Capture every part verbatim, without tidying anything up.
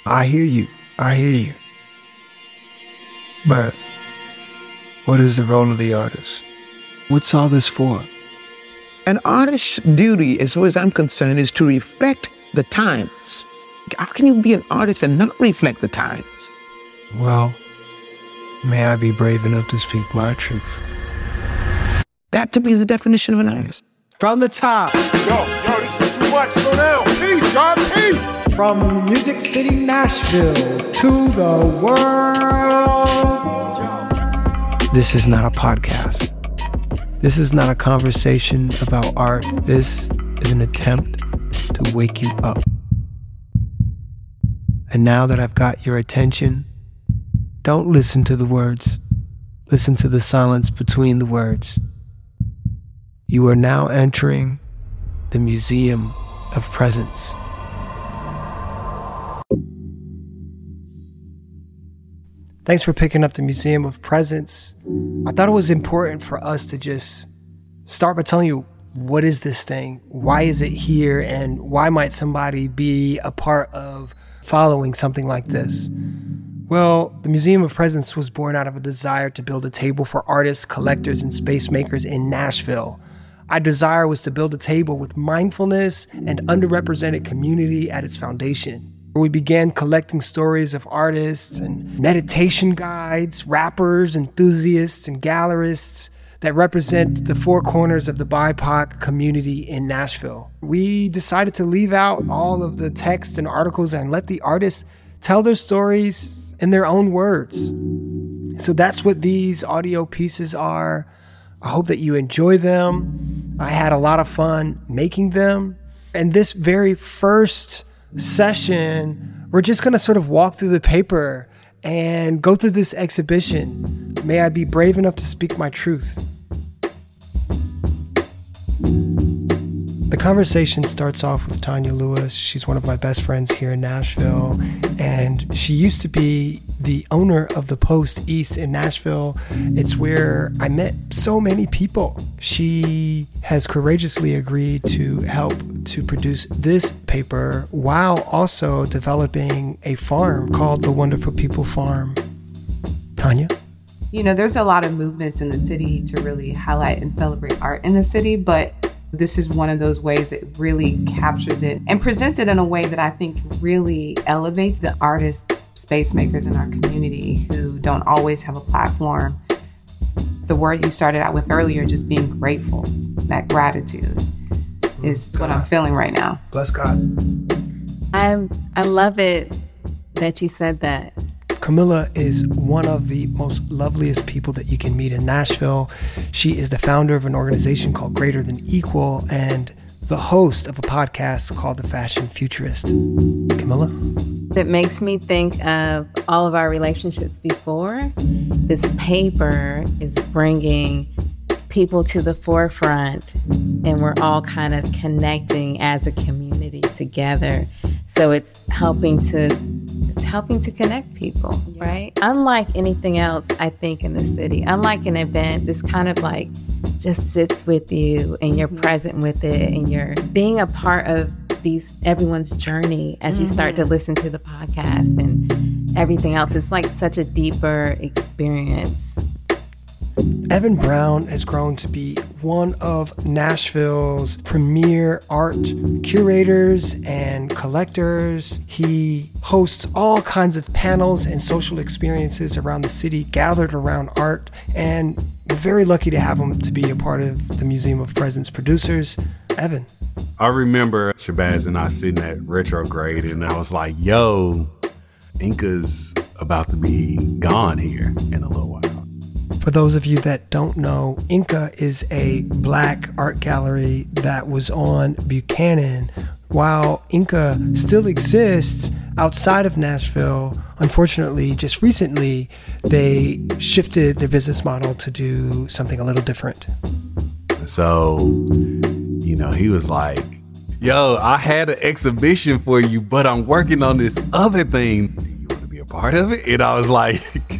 I hear you. I hear you. But what is the role of the artist? What's all this for? An artist's duty, as far as I'm concerned, is to reflect the times. How can you be an artist and not reflect the times? Well, may I be brave enough to speak my truth? That to be the definition of an artist. From the top. Yo, yo, this is too much. Slow down. Peace, God, peace. From Music City, Nashville, to the world. This is not a podcast. This is not a conversation about art. This is an attempt to wake you up. And now that I've got your attention, don't listen to the words. Listen to the silence between the words. You are now entering the Museum of Presence. Thanks for picking up the Museum of Presence. I thought it was important for us to just start by telling you, what is this thing? Why is it here? And why might somebody be a part of following something like this? Well, the Museum of Presence was born out of a desire to build a table for artists, collectors, and space makers in Nashville. Our desire was to build a table with mindfulness and underrepresented community at its foundation. We began collecting stories of artists and meditation guides, rappers, enthusiasts, and gallerists that represent the four corners of the B I P O C community in Nashville. We decided to leave out all of the text and articles and let the artists tell their stories in their own words. So that's what these audio pieces are. I hope that you enjoy them. I had a lot of fun making them. And this very first session, we're just going to sort of walk through the paper and go through this exhibition. May I be brave enough to speak my truth. The conversation starts off with Tanya Lewis. She's one of my best friends here in Nashville, and she used to be the owner of the Post East in Nashville. It's where I met so many people. She has courageously agreed to help to produce this paper while also developing a farm called the Wonderful People Farm. Tanya? You know, there's a lot of movements in the city to really highlight and celebrate art in the city, but this is one of those ways that really captures it and presents it in a way that I think really elevates the artists, space makers in our community who don't always have a platform. The word you started out with earlier, just being grateful, that gratitude is what I'm feeling right now. Bless God. I I love it that you said that. Camilla is one of the most loveliest people that you can meet in Nashville. She is the founder of an organization called Greater Than Equal and the host of a podcast called The Fashion Futurist. Camilla? It makes me think of all of our relationships before. This paper is bringing people to the forefront, and we're all kind of connecting as a community together. So it's helping to It's helping to connect people, right? Unlike anything else, I think, in the city, unlike an event, this kind of like just sits with you and you're present with it and you're being a part of these everyone's journey as you start to listen to the podcast and everything else. It's like such a deeper experience. Evan Brown has grown to be one of Nashville's premier art curators and collectors. He hosts all kinds of panels and social experiences around the city gathered around art, and we're very lucky to have him to be a part of the Museum of Presence producers. Evan. I remember Shabazz and I sitting at Retrograde, and I was like, yo, Inca's about to be gone here in a little while. For those of you that don't know, Inca is a black art gallery that was on Buchanan. While Inca still exists outside of Nashville, unfortunately, just recently, they shifted their business model to do something a little different. So, you know, he was like, yo, I had an exhibition for you, but I'm working on this other thing. Do you want to be a part of it? And I was like,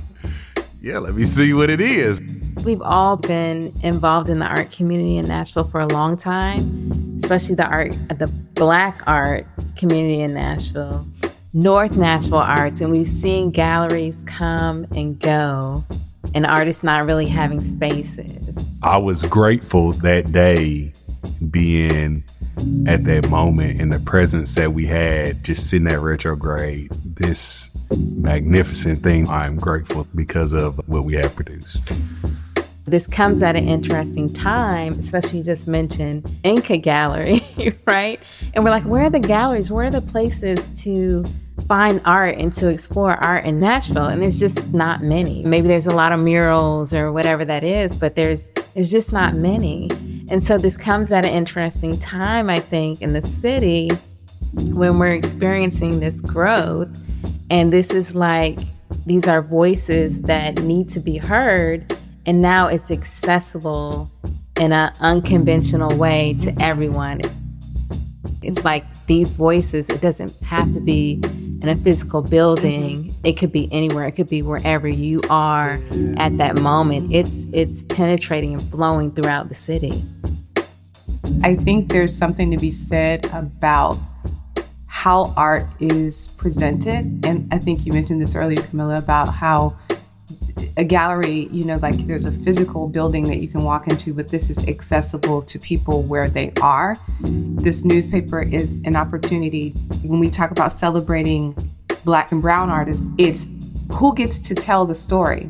yeah, let me see what it is. We've all been involved in the art community in Nashville for a long time, especially the art, the Black art community in Nashville. North Nashville Arts, and we've seen galleries come and go and artists not really having spaces. I was grateful that day being at that moment and the presence that we had just sitting at Retrograde, this magnificent thing. I'm grateful because of what we have produced. This comes at an interesting time, especially you just mentioned Inca Gallery, right? And we're like, where are the galleries? Where are the places to find art and to explore art in Nashville? And there's just not many. Maybe there's a lot of murals or whatever that is, but there's there's just not many. And so this comes at an interesting time, I think, in the city when we're experiencing this growth. And this is like, these are voices that need to be heard. And now it's accessible in an unconventional way to everyone. It's like these voices, it doesn't have to be in a physical building. It could be anywhere. It could be wherever you are at that moment. It's it's penetrating and flowing throughout the city. I think there's something to be said about how art is presented. And I think you mentioned this earlier, Camilla, about how a gallery, you know, like there's a physical building that you can walk into, but this is accessible to people where they are. This newspaper is an opportunity. When we talk about celebrating Black and brown artists, it's who gets to tell the story.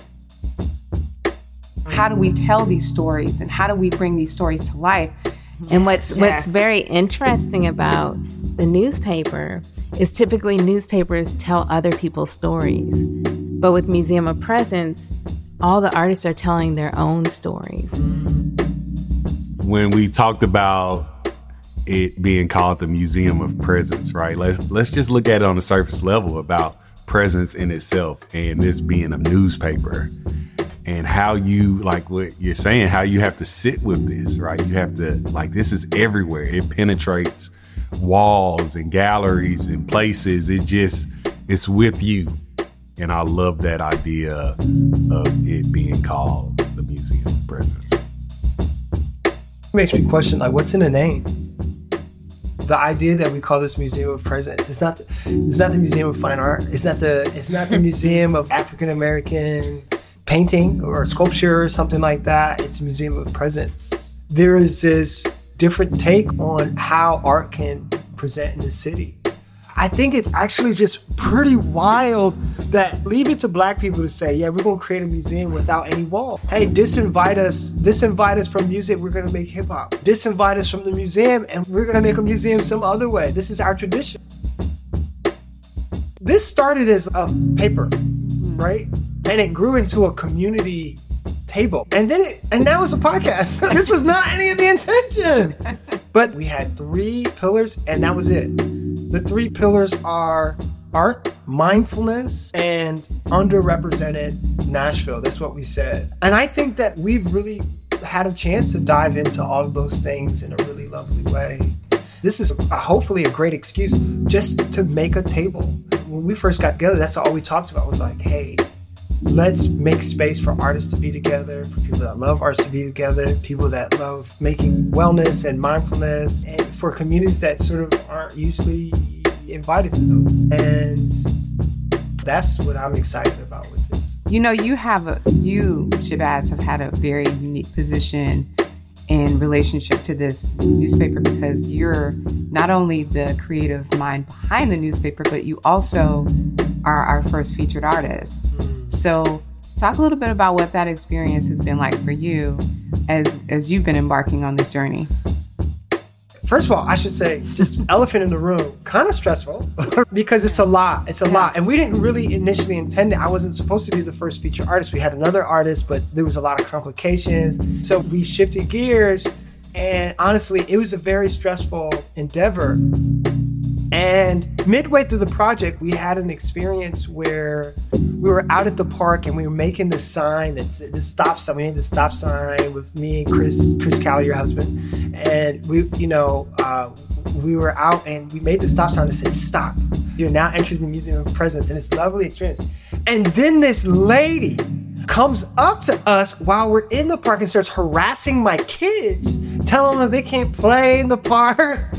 How do we tell these stories and how do we bring these stories to life? And what's Yes. what's very interesting about the newspaper is typically newspapers tell other people's stories. But with Museum of Presence, all the artists are telling their own stories. When we talked about it being called the Museum of Presence, right? Let's let's just look at it on the surface level about presence in itself and this being a newspaper and how you, like what you're saying, how you have to sit with this, right? You have to, like, this is everywhere. It penetrates walls and galleries and places. It just, it's with you. And I love that idea of it being called the Museum of Presence. It makes me question, like, what's in a name? The idea that we call this Museum of Presence, it's not the, it's not the Museum of Fine Art. It's not the it's not the Museum of African American painting or sculpture or something like that. It's a Museum of Presence. There is this different take on how art can present in the city. I think it's actually just pretty wild that leave it to Black people to say, yeah, we're going to create a museum without any wall. Hey, disinvite us, disinvite us from music, we're going to make hip hop. Disinvite us from the museum and we're going to make a museum some other way. This is our tradition. This started as a paper, right? And it grew into a community table. And then it, and now it's a podcast. This was not any of the intention. But we had three pillars and that was it. The three pillars are art, mindfulness, and underrepresented Nashville. That's what we said. And I think that we've really had a chance to dive into all of those things in a really lovely way. This is a, hopefully a great excuse just to make a table. When we first got together, that's all we talked about was like, hey, let's make space for artists to be together, for people that love arts to be together, people that love making wellness and mindfulness, and for communities that sort of aren't usually invited to those. And that's what I'm excited about with this. You know, you have a, you, Shabazz, have had a very unique position in relationship to this newspaper because you're not only the creative mind behind the newspaper, but you also are our first featured artist. So talk a little bit about what that experience has been like for you as as you've been embarking on this journey. First of all, I should say, just elephant in the room, kind of stressful because it's a lot. It's a lot. And we didn't really initially intend it. I wasn't supposed to be the first featured artist. We had another artist, but there was a lot of complications. So we shifted gears. And honestly, it was a very stressful endeavor. And midway through the project, we had an experience where we were out at the park and we were making this sign, that's this stop sign. We made the stop sign with me and Chris, Chris Callie, your husband. And we, you know, uh, we were out and we made the stop sign that said, stop. You're now entering the Museum of Presence. And it's a lovely experience. And then this lady comes up to us while we're in the park and starts harassing my kids, telling them they can't play in the park.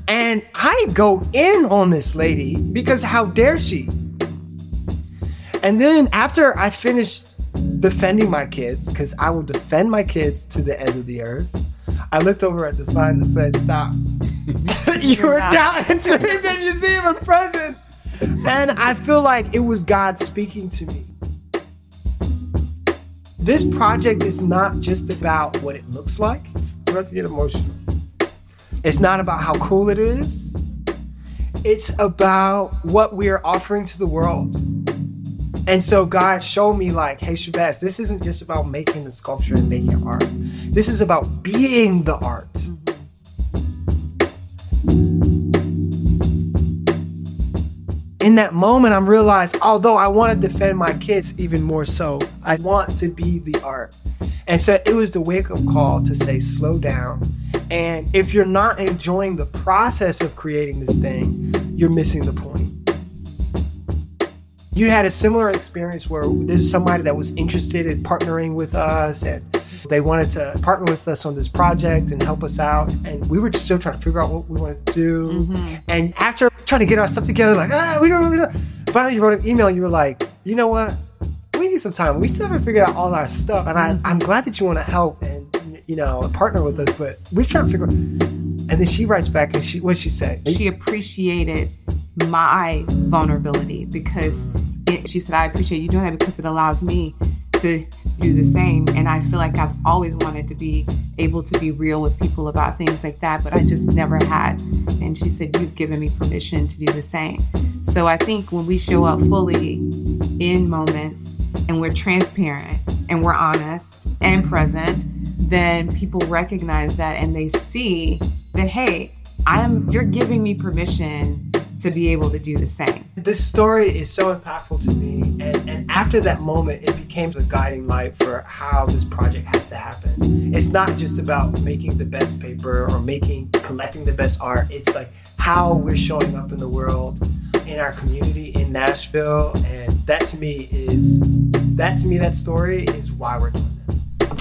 And I go in on this lady because how dare she? And then after I finished defending my kids, because I will defend my kids to the end of the earth, I looked over at the sign that said, stop. You are now entering the Museum of Presence. And I feel like it was God speaking to me. This project is not just about what it looks like. I'm about to get emotional. It's not about how cool it is. It's about what we are offering to the world. And so God showed me like, hey, Shabazz, this isn't just about making the sculpture and making art. This is about being the art. In that moment, I'm realized, although I want to defend my kids even more so, I want to be the art. And so it was the wake-up call to say, slow down. And if you're not enjoying the process of creating this thing, you're missing the point. You had a similar experience where there's somebody that was interested in partnering with us, and they wanted to partner with us on this project and help us out. And we were still trying to figure out what we wanted to do. Mm-hmm. And after trying to get our stuff together, like, ah, we don't know. Finally, you wrote an email and you were like, you know what? We need some time. We still haven't figured out all our stuff. And I, I'm glad that you want to help and, you know, partner with us, but we're trying to figure out. And then she writes back and she, what'd she say? She appreciated my vulnerability because it, she said, I appreciate you doing that because it allows me to do the same. And I feel like I've always wanted to be able to be real with people about things like that, but I just never had. And she said, you've given me permission to do the same. So I think when we show up fully in moments and we're transparent and we're honest and present, then people recognize that and they see that, hey, I'm you're giving me permission to be able to do the same. This story is so impactful to me. And, and after that moment, it became the guiding light for how this project has to happen. It's not just about making the best paper or making, collecting the best art. It's like how we're showing up in the world, in our community, in Nashville. And that to me is, that to me, that story is why we're doing this.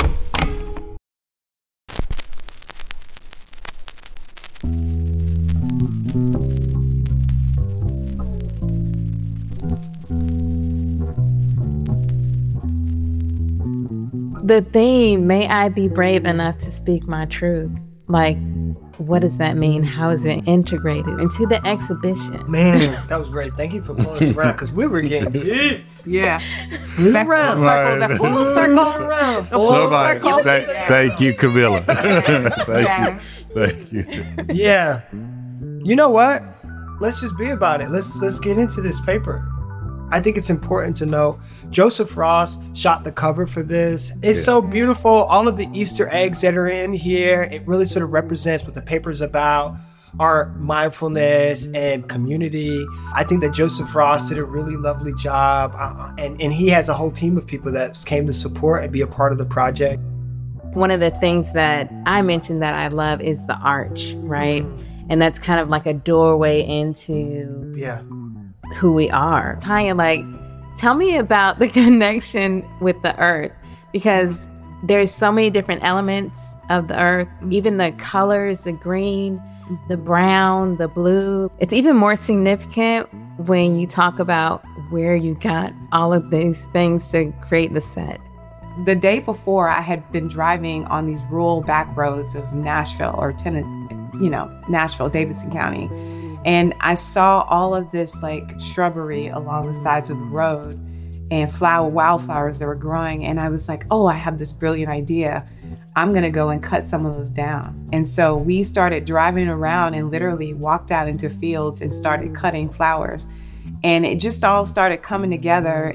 The theme, may I be brave enough to speak my truth. Like, what does that mean? How is it integrated into the exhibition? Man, that was great. Thank you for pulling us around because we were getting deep. Yeah. Back full circle, that full circle. Around. Full Somebody, circle. thank, Yeah. thank you, Camilla. thank Yes. you. Thank you. Yeah. You know what? Let's just be about it. Let's let's get into this paper. I think it's important to know Joseph Ross shot the cover for this. It's yeah. so beautiful. All of the Easter eggs that are in here, it really sort of represents what the paper's about, our mindfulness and community. I think that Joseph Ross did a really lovely job. Uh, and, and he has a whole team of people that came to support and be a part of the project. One of the things that I mentioned that I love is the arch, right? And that's kind of like a doorway into yeah. who we are. Tanya, like, tell me about the connection with the earth, because there's so many different elements of the earth, even the colors, the green, the brown, the blue. It's even more significant when you talk about where you got all of these things to create the set. The day before, I had been driving on these rural back roads of Nashville or Tennessee, you know, Nashville, Davidson County. And I saw all of this like shrubbery along the sides of the road and flower wildflowers that were growing. And I was like, oh, I have this brilliant idea. I'm going to go and cut some of those down. And so we started driving around and literally walked out into fields and started cutting flowers. And it just all started coming together.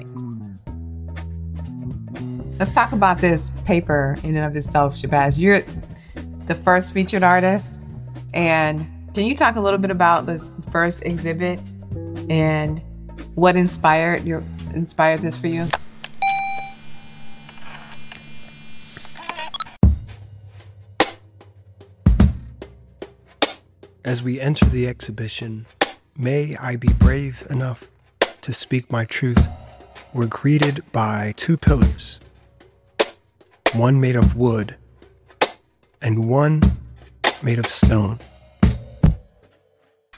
Let's talk about this paper in and of itself, Shabazz. You're the first featured artist. And can you talk a little bit about this first exhibit and what inspired your inspired this for you? As we enter the exhibition, May I Be Brave Enough to Speak My Truth, we're greeted by two pillars, one made of wood and one made of stone.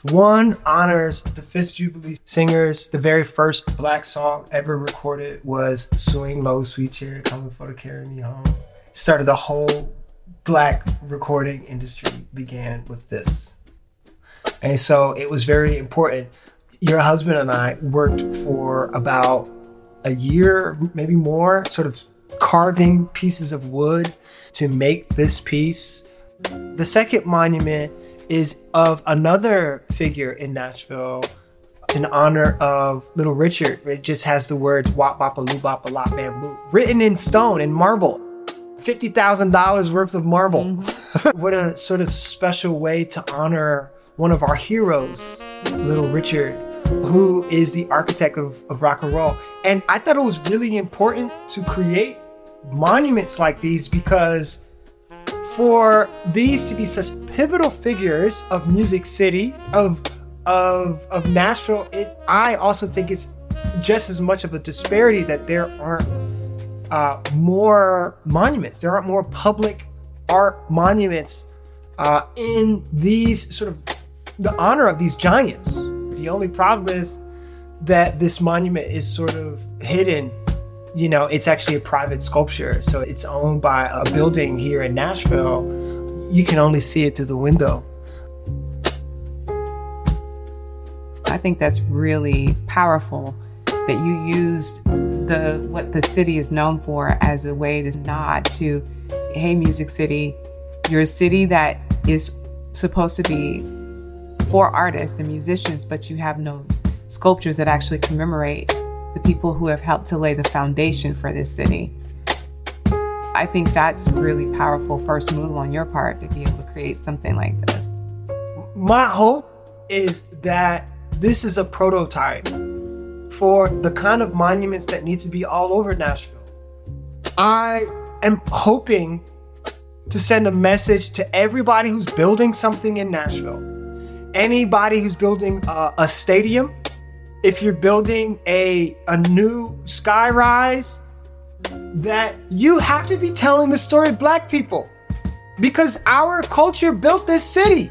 One honors the Fitzjubilee Singers. The very first Black song ever recorded was Swing Low, Sweet Chariot, Coming for to Carry Me Home. Started the whole Black recording industry began with this. And so it was very important. Your husband and I worked for about a year, maybe more, sort of carving pieces of wood to make this piece. The second monument is of another figure in Nashville. It's in honor of Little Richard. It just has the words wop bop a loo bop a lop bamboo written in stone, in marble. fifty thousand dollars worth of marble. Mm-hmm. What a sort of special way to honor one of our heroes, Little Richard, who is the architect of, of rock and roll. And I thought it was really important to create monuments like these because for these to be such pivotal figures of Music City, of of of Nashville, it, I also think it's just as much of a disparity that there aren't uh, more monuments. There aren't more public art monuments uh, in these sort of the honor of these giants. The only problem is that this monument is sort of hidden. You know, it's actually a private sculpture, so it's owned by a building here in Nashville. You can only see it through the window. I think that's really powerful that you used the what the city is known for as a way to nod to, hey, Music City, you're a city that is supposed to be for artists and musicians, but you have no sculptures that actually commemorate the people who have helped to lay the foundation for this city. I think that's really powerful first move on your part to be able to create something like this. My hope is that this is a prototype for the kind of monuments that need to be all over Nashville. I am hoping to send a message to everybody who's building something in Nashville. Anybody who's building a, a stadium, if you're building a, a new skyrise, that you have to be telling the story of Black people because our culture built this city.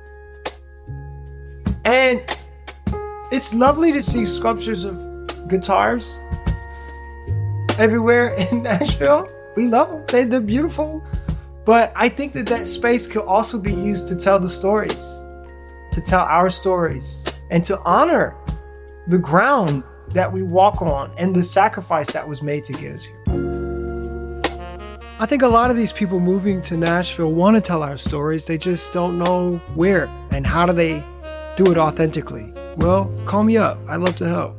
And it's lovely to see sculptures of guitars everywhere in Nashville. We love them. They, they're beautiful. But I think that that space could also be used to tell the stories, to tell our stories, and to honor the ground that we walk on and the sacrifice that was made to get us here. I think a lot of these people moving to Nashville want to tell our stories. They just don't know where and how do they do it authentically. Well, call me up. I'd love to help.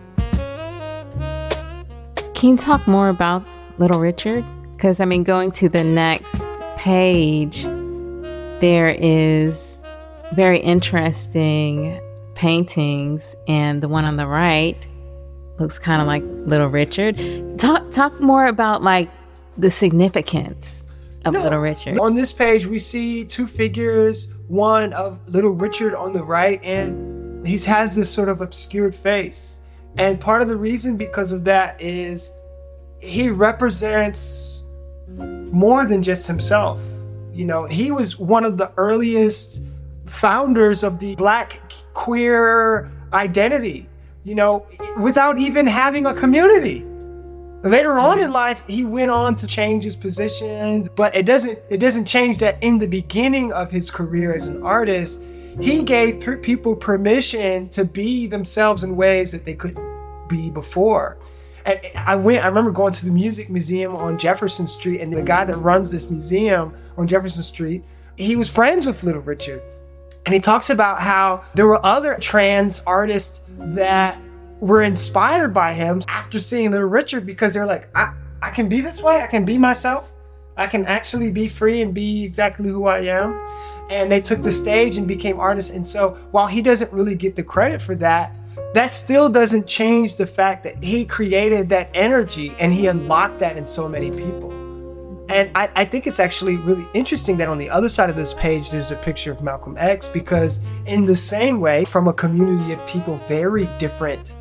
Can you talk more about Little Richard? Because, I mean, going to the next page, there is very interesting paintings, and the one on the right looks kind of like Little Richard. Talk talk more about like the significance of no, Little Richard. On this page, we see two figures, one of Little Richard on the right, and he has this sort of obscured face. And part of the reason because of that is he represents more than just himself. You know, he was one of the earliest founders of the Black queer identity, you know, without even having a community. Later on in life, he went on to change his positions, but it doesn't it doesn't change that in the beginning of his career as an artist, he gave per- people permission to be themselves in ways that they couldn't be before. And I went, I remember going to the Music Museum on Jefferson Street, and the guy that runs this museum on Jefferson Street, he was friends with Little Richard. And he talks about how there were other trans artists that were inspired by him after seeing Little Richard because they're like, I, I can be this way. I can be myself. I can actually be free and be exactly who I am. And they took the stage and became artists. And so while he doesn't really get the credit for that, that still doesn't change the fact that he created that energy and he unlocked that in so many people. And I, I think it's actually really interesting that on the other side of this page, there's a picture of Malcolm X, because in the same way, from a community of people very different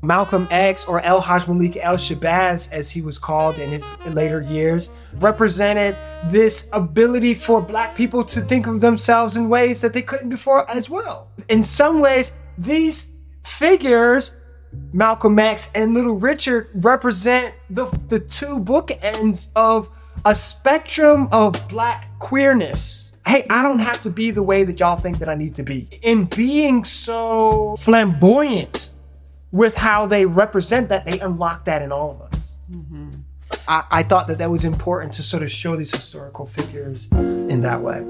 Malcolm X, or El Haj Malik El Shabazz, as he was called in his later years, represented this ability for Black people to think of themselves in ways that they couldn't before as well. In some ways, these figures, Malcolm X and Little Richard, represent the, the two bookends of a spectrum of Black queerness. Hey, I don't have to be the way that y'all think that I need to be. In being so flamboyant with how they represent that, they unlock that in all of us. Mm-hmm. I, I thought that that was important to sort of show these historical figures in that way.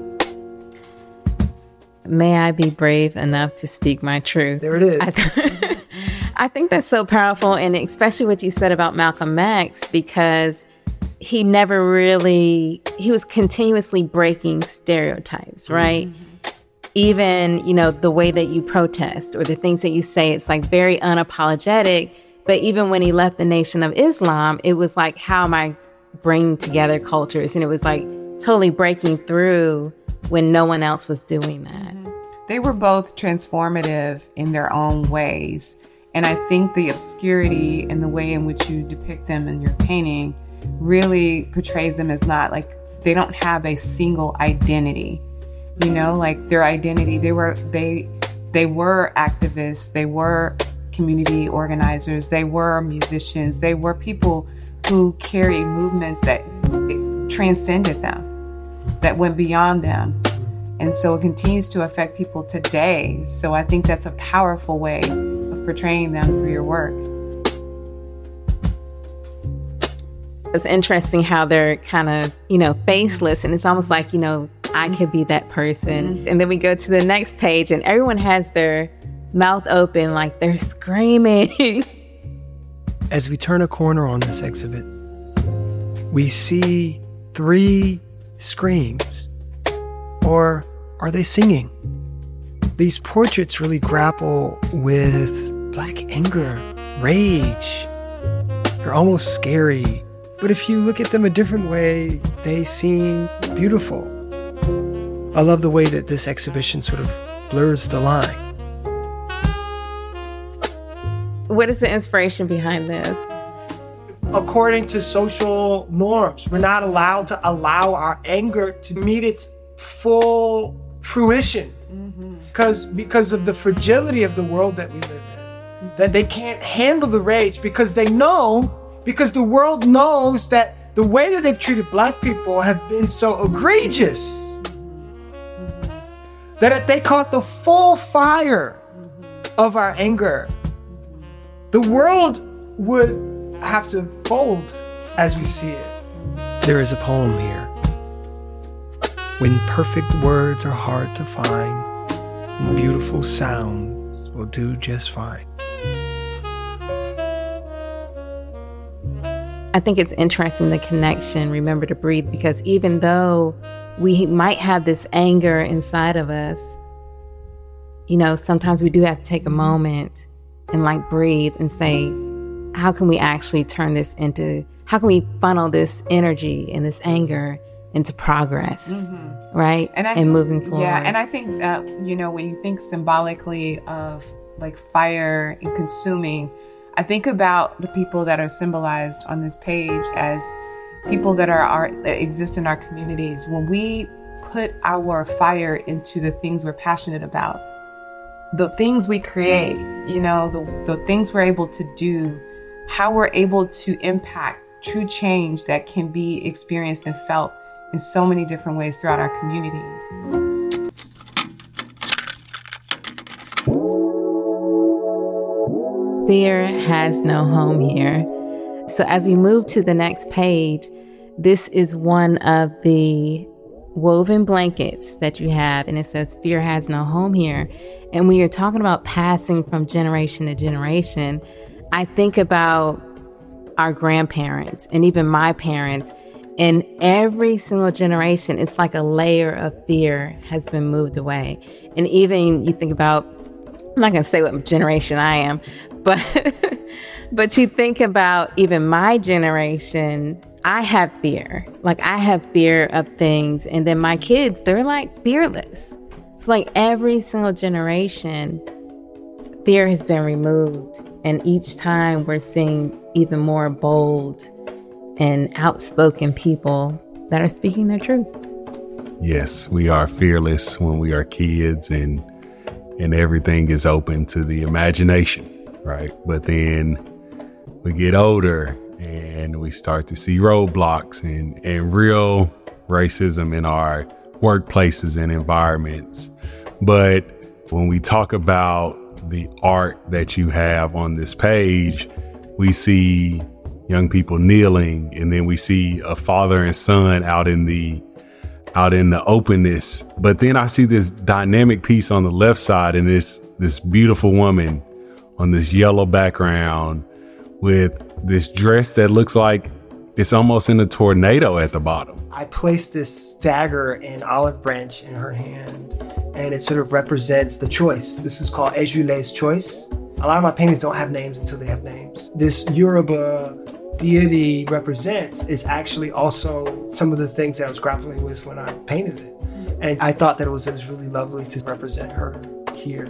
May I be brave enough to speak my truth? There it is. I, th- I think that's so powerful, and especially what you said about Malcolm X, because he never really, he was continuously breaking stereotypes, right? Mm-hmm. Even, you know, the way that you protest or the things that you say, it's like very unapologetic. But even when he left the Nation of Islam, it was like, how am I bringing together cultures? And it was like totally breaking through when no one else was doing that. Mm-hmm. They were both transformative in their own ways. And I think the obscurity and the way in which you depict them in your painting really portrays them as not like, they don't have a single identity, you know, like their identity, they were, they, they were activists, they were community organizers, they were musicians, they were people who carried movements that transcended them, that went beyond them. And so it continues to affect people today. So I think that's a powerful way of portraying them through your work. It's interesting how they're kind of, you know, faceless, and it's almost like, you know, I could be that person. Mm-hmm. And then we go to the next page and everyone has their mouth open like they're screaming. As we turn a corner on this exhibit, we see three screams. Or are they singing? These portraits really grapple with Black anger, rage. They're almost scary. But if you look at them a different way, they seem beautiful. I love the way that this exhibition sort of blurs the line. What is the inspiration behind this? According to social norms, we're not allowed to allow our anger to meet its full fruition. Because mm-hmm. because of the fragility of the world that we live in. That they can't handle the rage because they know, because the world knows that the way that they've treated Black people have been so egregious that if they caught the full fire of our anger, the world would have to fold as we see it. There is a poem here. When perfect words are hard to find, and beautiful sounds will do just fine. I think it's interesting, the connection, remember to breathe, because even though we might have this anger inside of us, you know, sometimes we do have to take a moment and like breathe and say, how can we actually turn this into, how can we funnel this energy and this anger into progress, mm-hmm. right? And, I, and moving forward. Yeah, and I think, uh, you know, when you think symbolically of like fire and consuming, I think about the people that are symbolized on this page as people that are our, that exist in our communities. When we put our fire into the things we're passionate about, the things we create, you know, the, the things we're able to do, how we're able to impact true change that can be experienced and felt in so many different ways throughout our communities. Fear has no home here. So as we move to the next page, this is one of the woven blankets that you have, and it says, fear has no home here. And when you're talking about passing from generation to generation, I think about our grandparents and even my parents. In every single generation, it's like a layer of fear has been moved away. And even you think about, I'm not going to say what generation I am, but but you think about even my generation, I have fear. Like I have fear of things. And then my kids, they're like fearless. It's like every single generation fear has been removed. And each time we're seeing even more bold and outspoken people that are speaking their truth. Yes, we are fearless when we are kids, and and everything is open to the imagination, right? But then we get older and we start to see roadblocks and, and real racism in our workplaces and environments. But when we talk about the art that you have on this page, we see young people kneeling, and then we see a father and son out in the out in the openness. But then I see this dynamic piece on the left side, and this this beautiful woman on this yellow background with this dress that looks like it's almost in a tornado at the bottom. I placed this dagger and olive branch in her hand, and it sort of represents the choice. This is called Ejule's choice. A lot of my paintings don't have names until they have names. This Yoruba deity represents is actually also some of the things that I was grappling with when I painted it. And I thought that it was, it was really lovely to represent her here.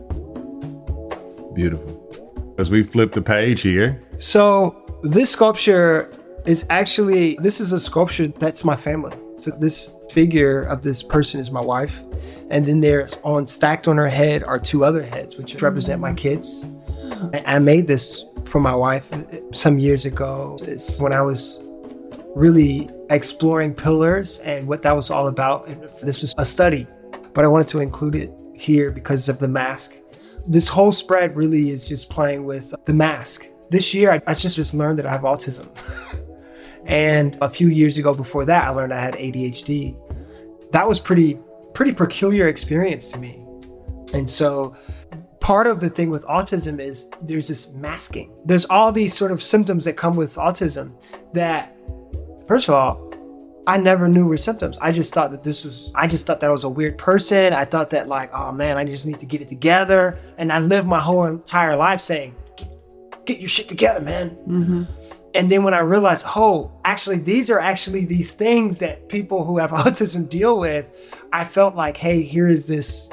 Beautiful. As we flip the page here. So this sculpture is actually, this is a sculpture that's my family. So this figure of this person is my wife. And then there's on stacked on her head are two other heads, which represent my kids. I made this for my wife some years ago. It's when I was really exploring pillars and what that was all about. This was a study, but I wanted to include it here because of the mask. This whole spread really is just playing with the mask. This year, I, I just, just learned that I have autism. And a few years ago before that, I learned I had A D H D. That was pretty, pretty peculiar experience to me. And so part of the thing with autism is there's this masking. There's all these sort of symptoms that come with autism that, first of all, I never knew were symptoms. I just thought that this was, I just thought that I was a weird person. I thought that like, oh man, I just need to get it together. And I lived my whole entire life saying, get, get your shit together, man. Mm-hmm. And then when I realized, oh, actually, these are actually these things that people who have autism deal with, I felt like, hey, here is this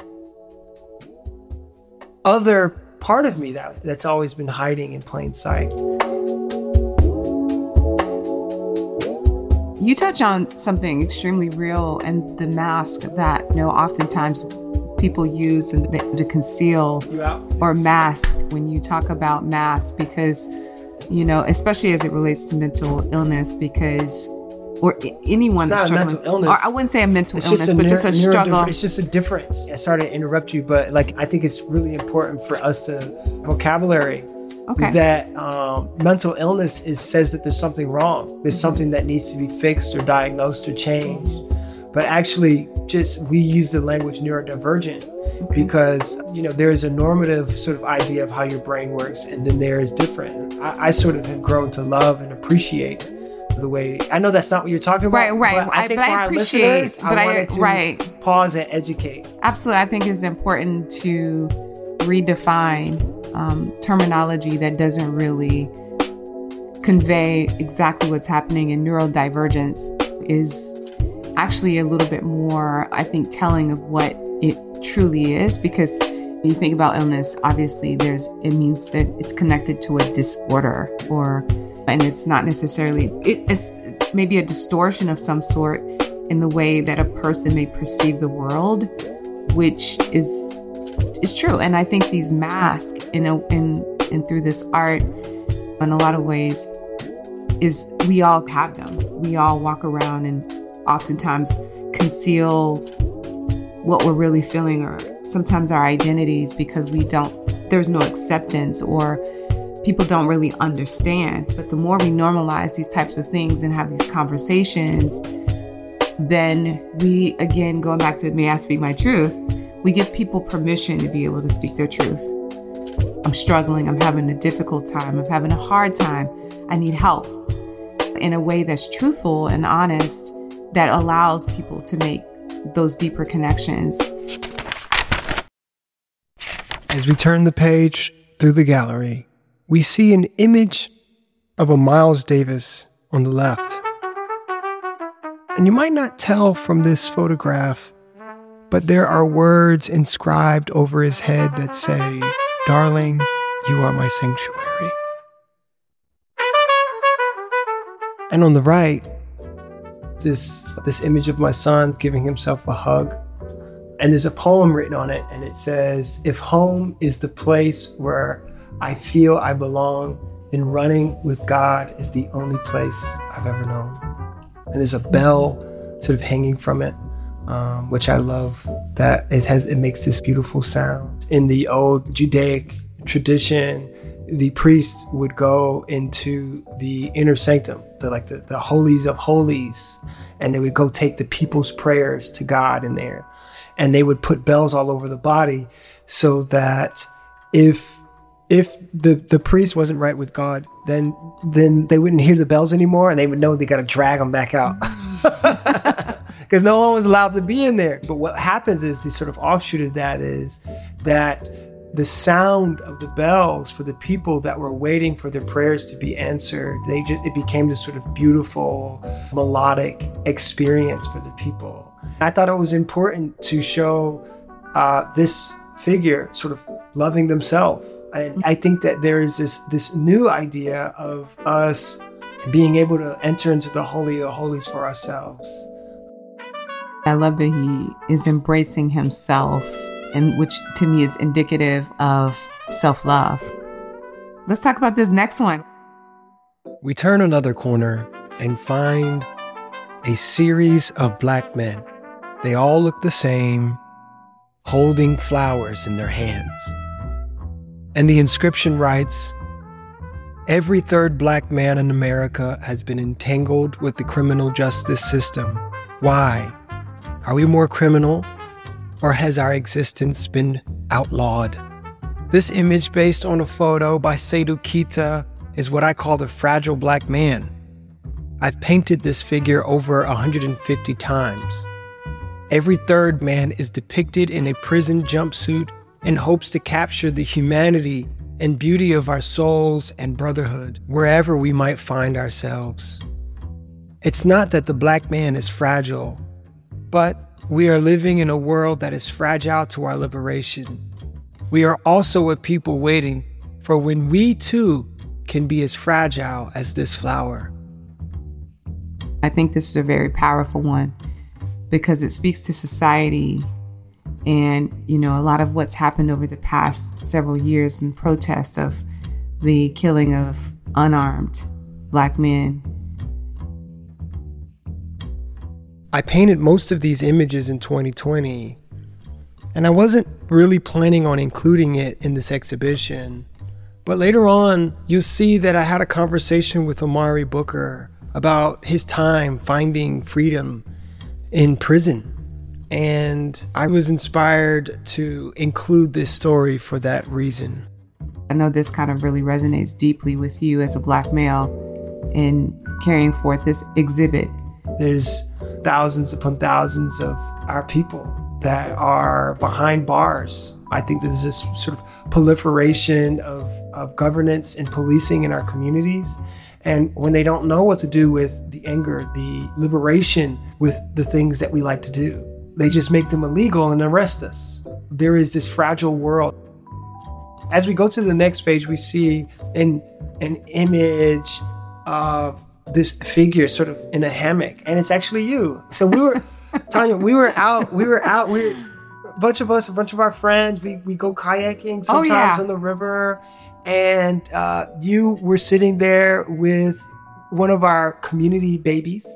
other part of me that that's always been hiding in plain sight. You touch on something extremely real, and the mask that, you know, oftentimes people use to conceal or mask when you talk about mask, because, you know, especially as it relates to mental illness, because or anyone it's that's not struggling, a mental illness. or I wouldn't say a mental it's illness, just a but neuro, just a struggle. It's just a difference. I started to interrupt you, but like I think it's really important for us to vocabulary. Okay. That um, mental illness is says that there's something wrong. There's something that needs to be fixed or diagnosed or changed. But actually, just we use the language neurodivergent okay. because, you know, there is a normative sort of idea of how your brain works, and then there is different. I, I sort of have grown to love and appreciate the way. I know that's not what you're talking about. Right, right. But I think I, for I our appreciate, listeners, but I I, wanted to right. pause and educate. Absolutely. I think it's important to redefine um, terminology that doesn't really convey exactly what's happening. And neurodivergence is actually a little bit more, I think, telling of what it truly is, because when you think about illness, obviously there's, it means that it's connected to a disorder, or, and it's not necessarily, it, it's maybe a distortion of some sort in the way that a person may perceive the world, which is, is true. And I think these masks in a, in, and through this art, in a lot of ways, is we all have them. We all walk around and oftentimes conceal what we're really feeling, or sometimes our identities, because we don't, there's no acceptance, or people don't really understand. But the more we normalize these types of things and have these conversations, then we, again, going back to may I speak my truth, we give people permission to be able to speak their truth. I'm struggling, I'm having a difficult time, I'm having a hard time, I need help, in a way that's truthful and honest, that allows people to make those deeper connections. As we turn the page through the gallery, we see an image of a Miles Davis on the left. And you might not tell from this photograph, but there are words inscribed over his head that say, Darling, you are my sanctuary. And on the right, this this image of my son giving himself a hug. And there's a poem written on it, and it says, if home is the place where I feel I belong, then running with God is the only place I've ever known. And there's a bell sort of hanging from it, um, which I love, that it has it makes this beautiful sound. In the old Judaic tradition, the priest would go into the inner sanctum, the like the, the holies of holies, and they would go take the people's prayers to God in there. And they would put bells all over the body so that if if the, the priest wasn't right with God, then then they wouldn't hear the bells anymore, and they would know they got to drag them back out. Because no one was allowed to be in there. But what happens is the sort of offshoot of that is that the sound of the bells for the people that were waiting for their prayers to be answered, they just it became this sort of beautiful melodic experience for the people. I thought it was important to show uh, this figure sort of loving themselves. And I think that there is this this new idea of us being able to enter into the Holy of Holies for ourselves. I love that he is embracing himself, and which to me is indicative of self-love. Let's talk about this next one. We turn another corner and find a series of black men. They all look the same, holding flowers in their hands. And the inscription writes, every third black man in America has been entangled with the criminal justice system. Why? Are we more criminal, or has our existence been outlawed? This image, based on a photo by Seydou Keita, is what I call the fragile black man. I've painted this figure over one hundred fifty times. Every third man is depicted in a prison jumpsuit in hopes to capture the humanity and beauty of our souls and brotherhood wherever we might find ourselves. It's not that the black man is fragile, but we are living in a world that is fragile to our liberation. We are also a people waiting for when we too can be as fragile as this flower. I think this is a very powerful one because it speaks to society and, you know, a lot of what's happened over the past several years in protests of the killing of unarmed black men. I painted most of these images in twenty twenty, and I wasn't really planning on including it in this exhibition. But later on, you'll see that I had a conversation with Omari Booker about his time finding freedom in prison. And I was inspired to include this story for that reason. I know this kind of really resonates deeply with you as a black male in carrying forth this exhibit. There's thousands upon thousands of our people that are behind bars. I think there's this sort of proliferation of, of governance and policing in our communities. And when they don't know what to do with the anger, the liberation with the things that we like to do, they just make them illegal and arrest us. There is this fragile world. As we go to the next page, we see an, an image of this figure sort of in a hammock, and it's actually you. So we were, Tanya, we were out, we were out, we were, a bunch of us, a bunch of our friends, we, we go kayaking sometimes oh, yeah. on the river, and uh, you were sitting there with one of our community babies,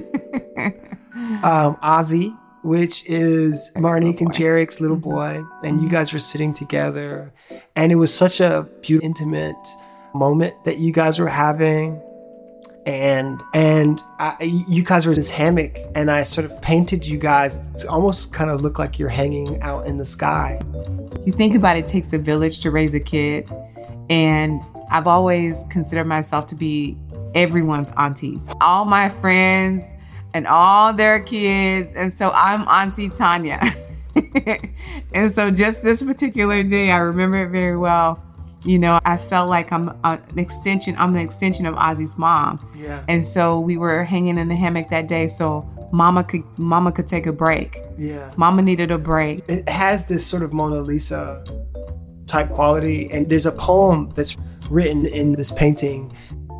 um, Ozzy, which is Marnique and Jarek's little boy, and you guys were sitting together, and it was such a beautiful, intimate moment that you guys were having. And and I, you guys were in this hammock, and I sort of painted you guys to almost kind of look like you're hanging out in the sky. You think about it, it takes a village to raise a kid, and I've always considered myself to be everyone's aunties. All my friends and all their kids, and so I'm Auntie Tanya. And so just this particular day, I remember it very well. You know, I felt like I'm an extension, I'm the extension of Ozzy's mom. Yeah. And so we were hanging in the hammock that day so mama could mama could take a break. Yeah. Mama needed a break. It has this sort of Mona Lisa type quality. And there's a poem that's written in this painting.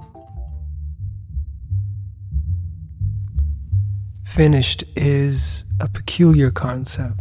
Finished is a peculiar concept.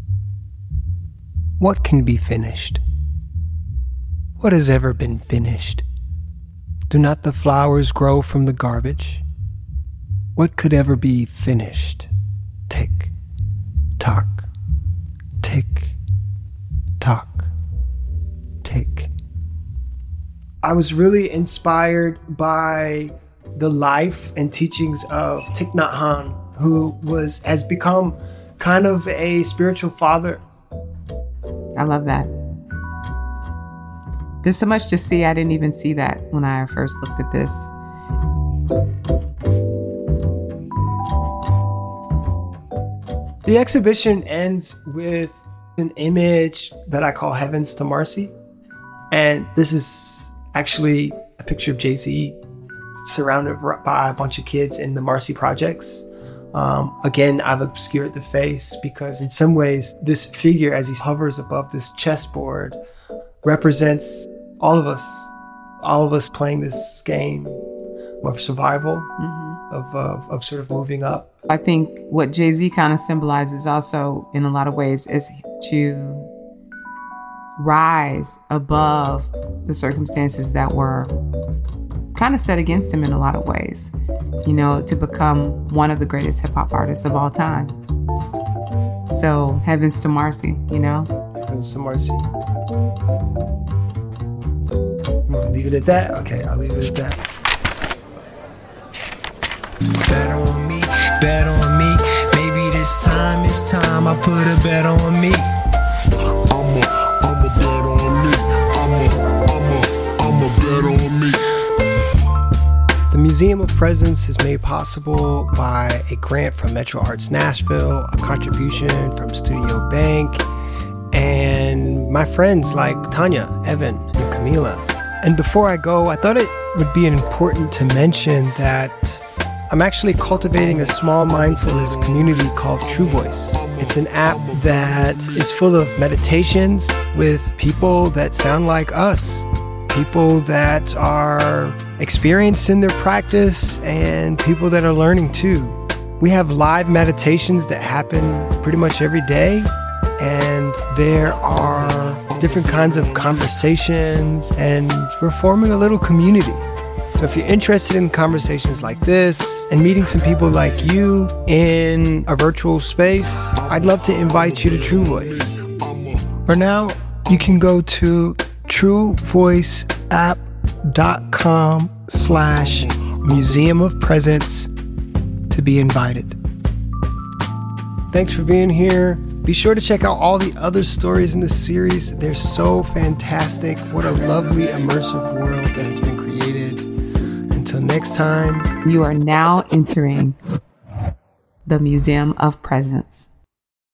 What can be finished? What has ever been finished? Do not the flowers grow from the garbage? What could ever be finished? Tick, tock, tick, tock, tick. I was really inspired by the life and teachings of Thich Nhat Hanh, who was has become kind of a spiritual father. I love that. There's so much to see. I didn't even see that when I first looked at this. The exhibition ends with an image that I call Heavens to Marcy. And this is actually a picture of Jay-Z surrounded by a bunch of kids in the Marcy Projects. Um, again, I've obscured the face because in some ways, this figure, as he hovers above this chessboard, represents all of us, all of us playing this game of survival, mm-hmm. of, of of sort of moving up. I think what Jay-Z kind of symbolizes also in a lot of ways is to rise above the circumstances that were kind of set against him in a lot of ways, you know, to become one of the greatest hip hop artists of all time. So Heavens to Marcy, you know? Heavens to Marcy. Leave it at that? Okay, I'll leave it at that. Bet on me, bet on me. Maybe this time, it's time I put a bet on me. I'ma, I'ma bet on me. I'ma, I'ma, I'ma bet on me. The Museum of Presence is made possible by a grant from Metro Arts Nashville, a contribution from Studio Bank, and my friends like Tanya, Evan, and Camila. And before I go, I thought it would be important to mention that I'm actually cultivating a small mindfulness community called True Voice. It's an app that is full of meditations with people that sound like us, people that are experienced in their practice and people that are learning too. We have live meditations that happen pretty much every day, and there are different kinds of conversations, and we're forming a little community. So if you're interested in conversations like this and meeting some people like you in a virtual space, I'd love to invite you to True Voice. For now, you can go to truevoiceapp.com slash Museum of Presence to be invited. Thanks for being here. Be sure to check out all the other stories in this series. They're so fantastic. What a lovely, immersive world that has been created. Until next time. You are now entering the Museum of Presence.